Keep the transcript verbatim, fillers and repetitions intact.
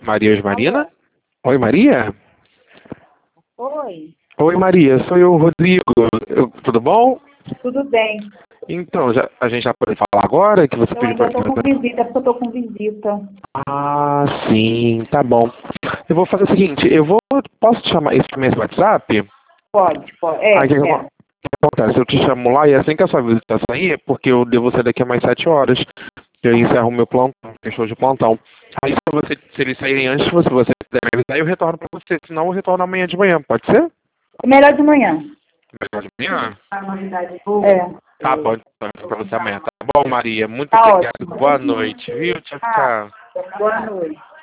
Maria Osmarina? Alô? Oi, Maria? Oi, Oi, Maria, sou eu, Rodrigo. Eu- tudo bom? tudo bem? Então, já, a gente já pode falar agora que você Eu pediu ainda para estou com mim. visita, porque eu estou com visita. Ah, sim, tá bom. Eu vou fazer o seguinte, eu vou. Posso te chamar isso também esse WhatsApp? Pode, pode. Aí o que, É, que é. acon- que acontece? Eu te chamo lá e assim que a sua visita sair, porque eu devo sair daqui a mais sete horas. Eu encerro o meu plantão, fechou de plantão. Aí se, você, se eles saírem antes, se você, você puder me avisar, eu retorno para você. Senão eu retorno amanhã de manhã, pode ser? É melhor de manhã. Melhor de manhã? É, Tá bom, então, pra você amanhã. Tá bom, Maria? Muito tá obrigado. ótimo. Boa noite, viu? Tchau, Ah, tchau. boa noite.